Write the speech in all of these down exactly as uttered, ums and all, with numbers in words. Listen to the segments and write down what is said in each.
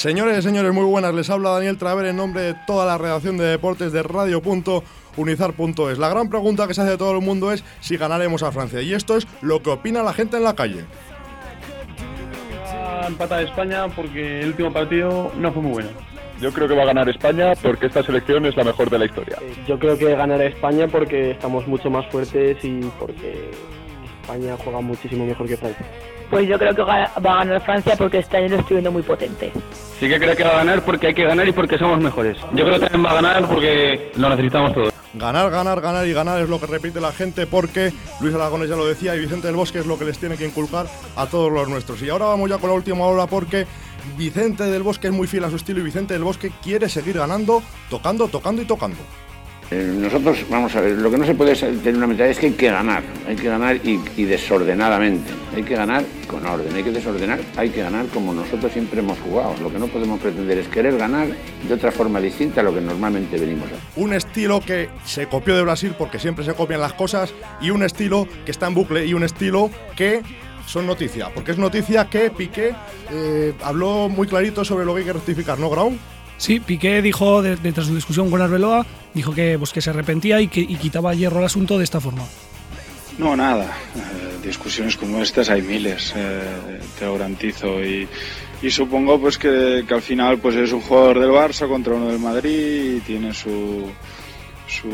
Señores y señores, muy buenas, les habla Daniel Traver en nombre de toda la redacción de deportes de radio punto unizar punto es. La gran pregunta que se hace de todo el mundo es si ganaremos a Francia, y esto es lo que opina la gente en la calle. Va a empatar España porque el último partido no fue muy bueno. Yo creo que va a ganar España porque esta selección es la mejor de la historia. Yo creo que ganará España porque estamos mucho más fuertes y porque España juega muchísimo mejor que Francia. Pues yo creo que va a ganar Francia porque este año lo estoy viendo muy potente. Sí que creo que va a ganar porque hay que ganar y porque somos mejores. Yo creo que también va a ganar porque lo necesitamos todos. Ganar, ganar, ganar y ganar es lo que repite la gente, porque Luis Aragonés ya lo decía y Vicente del Bosque es lo que les tiene que inculcar a todos los nuestros. Y ahora vamos ya con la última hora, porque Vicente del Bosque es muy fiel a su estilo y Vicente del Bosque quiere seguir ganando, tocando, tocando y tocando. Nosotros, vamos a ver, lo que no se puede tener una mentalidad es que hay que ganar, hay que ganar y, y desordenadamente, hay que ganar con orden, hay que desordenar, hay que ganar como nosotros siempre hemos jugado. Lo que no podemos pretender es querer ganar de otra forma distinta a lo que normalmente venimos a hacer. Un estilo que se copió de Brasil, porque siempre se copian las cosas, y un estilo que está en bucle, y un estilo que son noticia, porque es noticia que Piqué eh, habló muy clarito sobre lo que hay que rectificar, ¿no, Grau? Sí, Piqué dijo, de, de, tras su discusión con Arbeloa, dijo que, pues, que se arrepentía y que y quitaba hierro al asunto de esta forma. No, nada. Eh, discusiones como estas hay miles, eh, te lo garantizo. Y, y supongo pues que, que al final pues es un jugador del Barça contra uno del Madrid y tiene su, su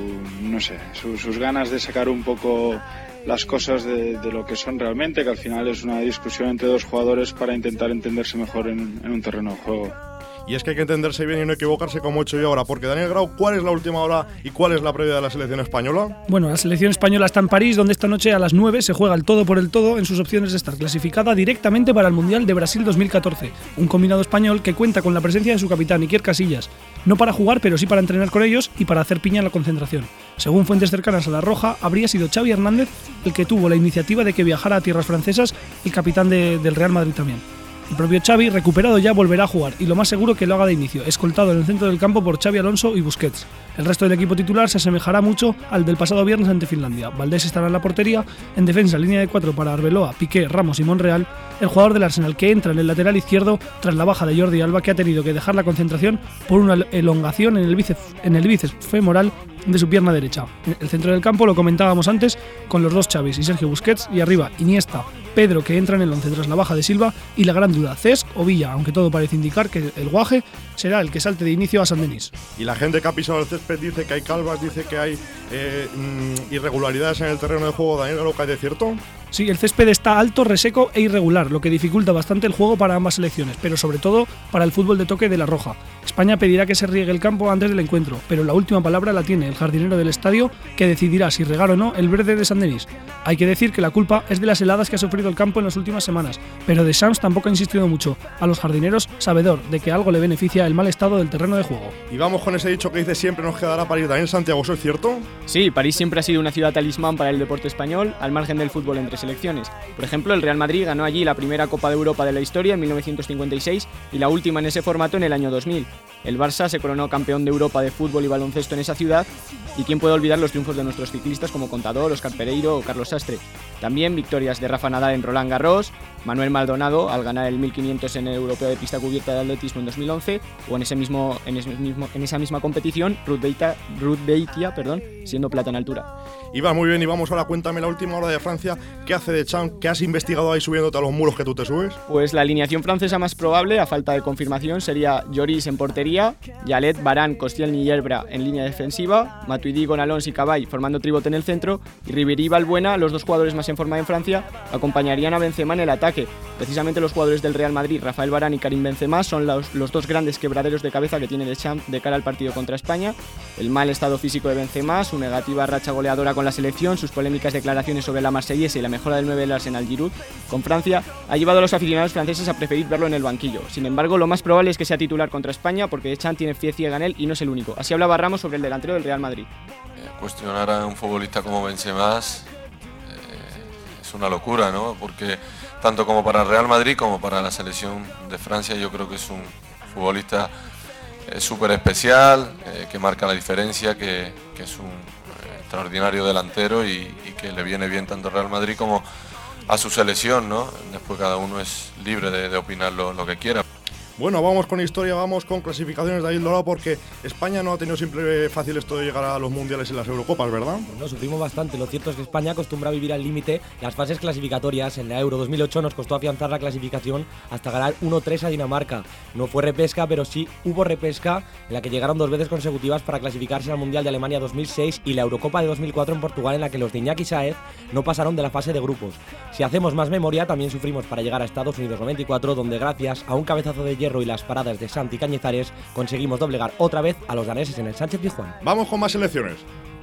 no sé, su, sus ganas de sacar un poco las cosas de, de lo que son realmente, que al final es una discusión entre dos jugadores para intentar entenderse mejor en, en un terreno de juego. Y es que hay que entenderse bien y no equivocarse como he hecho yo ahora, porque Daniel Grau, ¿cuál es la última hora y cuál es la previa de la selección española? Bueno, la selección española está en París, donde esta noche a las nueve se juega el todo por el todo en sus opciones de estar clasificada directamente para el Mundial de Brasil dos mil catorce, un combinado español que cuenta con la presencia de su capitán Iker Casillas, no para jugar pero sí para entrenar con ellos y para hacer piña en la concentración. Según fuentes cercanas a La Roja, habría sido Xavi Hernández el que tuvo la iniciativa de que viajara a tierras francesas, el capitán de, del Real Madrid también. El propio Xavi, recuperado ya, volverá a jugar, y lo más seguro que lo haga de inicio, escoltado en el centro del campo por Xavi Alonso y Busquets. El resto del equipo titular se asemejará mucho al del pasado viernes ante Finlandia. Valdés estará en la portería, en defensa línea de cuatro para Arbeloa, Piqué, Ramos y Monreal, el jugador del Arsenal que entra en el lateral izquierdo tras la baja de Jordi Alba, que ha tenido que dejar la concentración por una elongación en el bíceps, en el bíceps femoral de su pierna derecha. El centro del campo lo comentábamos antes con los dos Xavis y Sergio Busquets, y arriba Iniesta, Pedro, que entra en el once tras la baja de Silva, y la gran duda, Cesc o Villa, aunque todo parece indicar que el Guaje será el que salte de inicio a San Denis. Y la gente que ha pisado el césped dice que hay calvas, dice que hay eh, mm, irregularidades en el terreno de juego. Daniel, ¿lo que hay de cierto? Sí, el césped está alto, reseco e irregular, lo que dificulta bastante el juego para ambas selecciones, pero sobre todo para el fútbol de toque de La Roja. España pedirá que se riegue el campo antes del encuentro, pero la última palabra la tiene el jardinero del estadio, que decidirá si regar o no el verde de San Denis. Hay que decir que la culpa es de las heladas que ha sufrido el campo en las últimas semanas, pero Deschamps tampoco ha insistido mucho a los jardineros, sabedor de que algo le beneficia el mal estado del terreno de juego. Y vamos con ese dicho que dice siempre nos quedará París. Daniel, Santiago, ¿eso es cierto? Sí, París siempre ha sido una ciudad talismán para el deporte español, al margen del fútbol entre selecciones. Por ejemplo, el Real Madrid ganó allí la primera Copa de Europa de la historia en mil novecientos cincuenta y seis y la última en ese formato en el año dos mil. El Barça se coronó campeón de Europa de fútbol y baloncesto en esa ciudad, y quién puede olvidar los triunfos de nuestros ciclistas como Contador, Óscar Pereiro o Carlos Sastre. También victorias de Rafa Nadal en Roland Garros, Manuel Maldonado al ganar el mil quinientos en el Europeo de Pista Cubierta de Atletismo en dos mil once, o en, ese mismo, en, ese mismo, en esa misma competición Ruth Beitia, Ruth Beitia perdón, siendo plata en altura. Y va muy bien, y vamos ahora, cuéntame la última hora de Francia. ¿Qué hace Deschamps? ¿Qué has investigado ahí subiéndote a los muros que tú te subes? Pues la alineación francesa más probable, a falta de confirmación, sería Lloris en portería, Yalet, Varane, Koscielny y Evra en línea defensiva, Matuidi, Gonalons y Cabay formando tribote en el centro, y Ribéry y Valbuena, los dos jugadores más en forma en Francia, acompañarían a Benzema en el ataque. Precisamente los jugadores del Real Madrid, Rafael Varane y Karim Benzema, son los, los dos grandes quebraderos de cabeza que tiene Deschamps de cara al partido contra España. El mal estado físico de Benzema, su negativa racha goleadora con la selección, sus polémicas declaraciones sobre la marsellesa y la mejora del nueve del Arsenal Giroud con Francia ha llevado a los aficionados franceses a preferir verlo en el banquillo. Sin embargo, lo más probable es que sea titular contra España, porque Deschamps tiene fe ciega en él y no es el único. Así hablaba Ramos sobre el delantero del Real Madrid. Eh, cuestionar a un futbolista como Benzema eh, es una locura, ¿no? Porque tanto como para el Real Madrid como para la selección de Francia, yo creo que es un futbolista eh, súper especial, eh, que marca la diferencia, que, que es un extraordinario delantero y, y que le viene bien tanto al Real Madrid como a su selección, ¿no? Después cada uno es libre de, de opinar lo, lo que quiera. Bueno, vamos con historia, vamos con clasificaciones de David Dorado, porque España no ha tenido siempre fácil esto de llegar a los mundiales y las Eurocopas, ¿verdad? Bueno, sufrimos bastante. Lo cierto es que España acostumbra a vivir al límite las fases clasificatorias. En la Euro dos mil ocho nos costó afianzar la clasificación hasta ganar uno tres a Dinamarca. No fue repesca, pero sí hubo repesca en la que llegaron dos veces consecutivas para clasificarse al Mundial de Alemania dos mil seis y la Eurocopa de dos mil cuatro en Portugal, en la que los de Iñaki Sáez no pasaron de la fase de grupos. Si hacemos más memoria, también sufrimos para llegar a Estados Unidos noventa y cuatro, donde gracias a un cabezazo de hierro y las paradas de Santi Cañizares conseguimos doblegar otra vez a los daneses en el Sánchez Pizjuán. Vamos con más selecciones.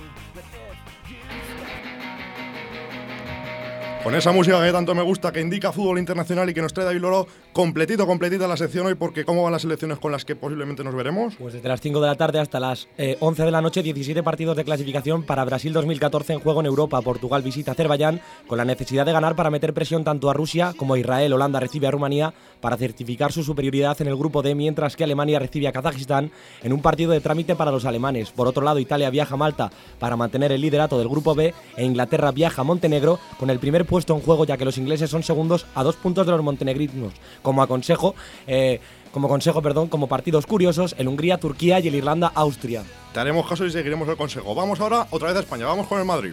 Con esa música que tanto me gusta, que indica fútbol internacional y que nos trae David Loro, completito, completita la sección hoy, porque ¿cómo van las selecciones con las que posiblemente nos veremos? Pues desde las cinco de la tarde hasta las eh, once de la noche, diecisiete partidos de clasificación para Brasil dos mil catorce en juego en Europa. Portugal visita Azerbaiyán con la necesidad de ganar para meter presión tanto a Rusia como a Israel. Holanda recibe a Rumanía para certificar su superioridad en el grupo D, mientras que Alemania recibe a Kazajistán en un partido de trámite para los alemanes. Por otro lado, Italia viaja a Malta para mantener el liderato del grupo B e Inglaterra viaja a Montenegro con el primer puesto en juego, ya que los ingleses son segundos a dos puntos de los montenegrinos. Como aconsejo, eh, como consejo, perdón, como partidos curiosos, el Hungría-Turquía y el Irlanda-Austria. Te haremos caso y seguiremos el consejo. Vamos ahora otra vez a España, vamos con el Madrid.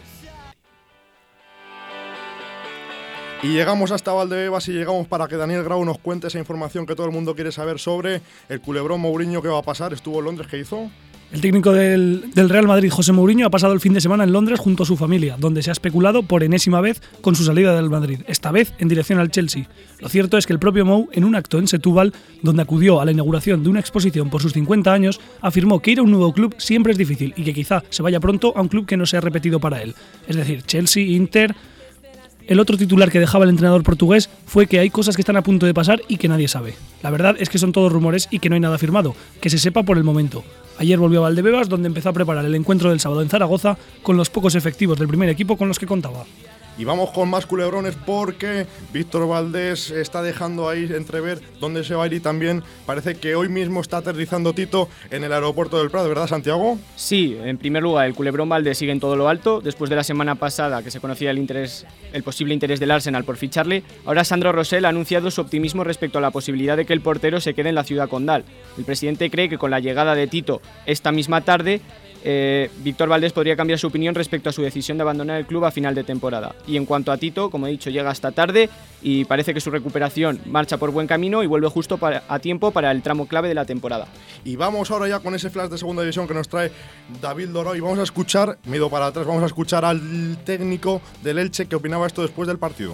Y llegamos hasta Valdebebas y llegamos para que Daniel Grau nos cuente esa información que todo el mundo quiere saber sobre el culebrón Mourinho. ¿Qué va a pasar? ¿Estuvo en Londres? ¿Qué hizo? El técnico del, del Real Madrid, José Mourinho, ha pasado el fin de semana en Londres junto a su familia, donde se ha especulado por enésima vez con su salida del Madrid, esta vez en dirección al Chelsea. Lo cierto es que el propio Mou, en un acto en Setúbal, donde acudió a la inauguración de una exposición por sus cincuenta años, afirmó que ir a un nuevo club siempre es difícil y que quizá se vaya pronto a un club que no sea repetido para él. Es decir, Chelsea, Inter. El otro titular que dejaba el entrenador portugués fue que hay cosas que están a punto de pasar y que nadie sabe. La verdad es que son todos rumores y que no hay nada firmado, que se sepa por el momento. Ayer volvió a Valdebebas, donde empezó a preparar el encuentro del sábado en Zaragoza con los pocos efectivos del primer equipo con los que contaba. Y vamos con más culebrones porque Víctor Valdés está dejando ahí entrever dónde se va a ir, y también parece que hoy mismo está aterrizando Tito en el aeropuerto del Prat, ¿verdad, Santiago? Sí, en primer lugar, el culebrón Valdés sigue en todo lo alto. Después de la semana pasada que se conocía el interés, el posible interés del Arsenal por ficharle, ahora Sandro Rosell ha anunciado su optimismo respecto a la posibilidad de que el portero se quede en la ciudad condal. El presidente cree que con la llegada de Tito esta misma tarde, Eh, Víctor Valdés podría cambiar su opinión respecto a su decisión de abandonar el club a final de temporada. Y en cuanto a Tito, como he dicho, llega esta tarde y parece que su recuperación marcha por buen camino y vuelve justo para, a tiempo para el tramo clave de la temporada. Y vamos ahora ya con ese flash de segunda división que nos trae David Dorado, y vamos a escuchar, me he ido para atrás, vamos a escuchar al técnico del Elche que opinaba esto después del partido.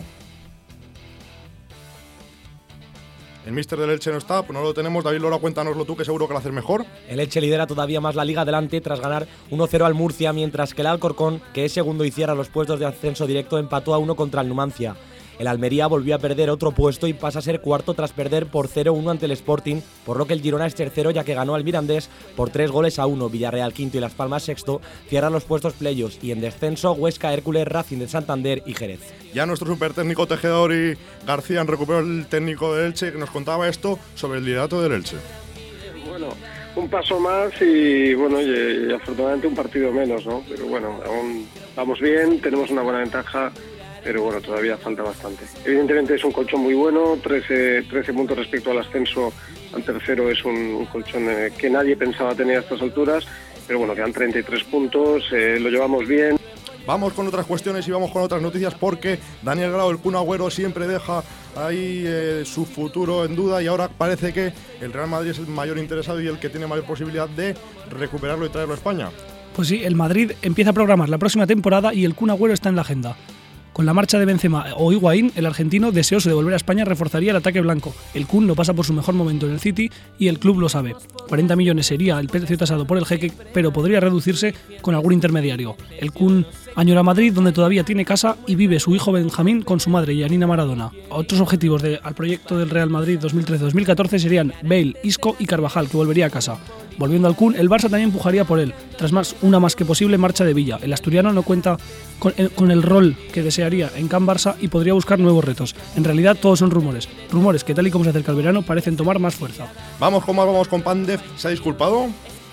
El míster del Elche no está, pues no lo tenemos. David Lora, cuéntanoslo tú, que seguro que lo haces mejor. El Elche lidera todavía más la liga adelante tras ganar uno cero al Murcia, mientras que el Alcorcón, que es segundo y cierra los puestos de ascenso directo, empató a uno contra el Numancia. El Almería volvió a perder otro puesto y pasa a ser cuarto tras perder por cero uno ante el Sporting, por lo que el Girona es tercero, ya que ganó al Mirandés por tres goles a uno. Villarreal quinto y Las Palmas sexto cierran los puestos playoffs, y en descenso Huesca, Hércules, Racing de Santander y Jerez. Ya nuestro super técnico Tejedor y García han recuperado el técnico del Elche, que nos contaba esto sobre el liderato del Elche. Bueno, un paso más y bueno, y, y afortunadamente un partido menos, ¿no? Pero bueno, aún vamos bien, tenemos una buena ventaja, pero bueno, todavía falta bastante. Evidentemente es un colchón muy bueno, trece, trece puntos respecto al ascenso al tercero, es un, un colchón eh, que nadie pensaba tener a estas alturas, pero bueno, quedan treinta y tres puntos, eh, lo llevamos bien. Vamos con otras cuestiones y vamos con otras noticias, porque Daniel Grau, el Kun Agüero, siempre deja ahí eh, su futuro en duda, y ahora parece que el Real Madrid es el mayor interesado y el que tiene mayor posibilidad de recuperarlo y traerlo a España. Pues sí, el Madrid empieza a programar la próxima temporada y el Kun Agüero está en la agenda. Con la marcha de Benzema o Higuaín, el argentino, deseoso de volver a España, reforzaría el ataque blanco. El Kun no pasa por su mejor momento en el City y el club lo sabe. cuarenta millones sería el precio tasado por el jeque, pero podría reducirse con algún intermediario. El Kun añora Madrid, donde todavía tiene casa y vive su hijo Benjamín con su madre, Yanina Maradona. Otros objetivos de, al proyecto del Real Madrid dos mil trece dos mil catorce serían Bale, Isco y Carvajal, que volvería a casa. Volviendo al Kun, el Barça también empujaría por él, tras más una más que posible marcha de Villa. El asturiano no cuenta con el, con el rol que desearía en Can Barça y podría buscar nuevos retos. En realidad todos son rumores, rumores que tal y como se acerca el verano parecen tomar más fuerza. Vamos con más, vamos con Pandev, ¿se ha disculpado?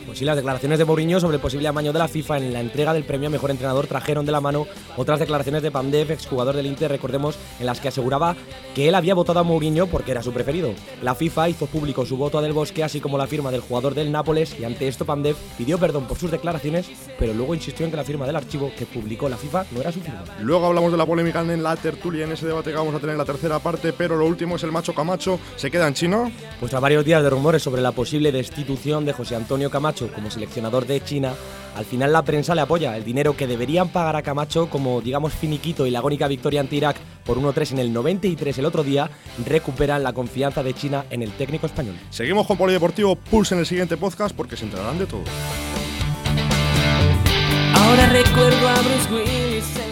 Pues sí, las declaraciones de Mourinho sobre el posible amaño de la FIFA en la entrega del premio a mejor entrenador trajeron de la mano otras declaraciones de Pandev, exjugador del Inter, recordemos, en las que aseguraba que él había votado a Mourinho porque era su preferido. La FIFA hizo público su voto a Del Bosque, así como la firma del jugador del Nápoles, y ante esto Pandev pidió perdón por sus declaraciones, pero luego insistió en que la firma del archivo que publicó la FIFA no era su firma. Luego hablamos de la polémica en la tertulia, en ese debate que vamos a tener en la tercera parte, pero lo último es el macho Camacho. ¿Se queda en China? Pues tras varios días de rumores sobre la posible destitución de José Antonio Camacho como seleccionador de China, al final la prensa le apoya. El dinero que deberían pagar a Camacho como, digamos, finiquito y la agónica victoria ante Irak por uno tres en el noventa y tres el otro día, recuperan la confianza de China en el técnico español. Seguimos con Polideportivo Pulse en el siguiente podcast porque se enterarán de todo. Ahora recuerdo a Bruce Willis.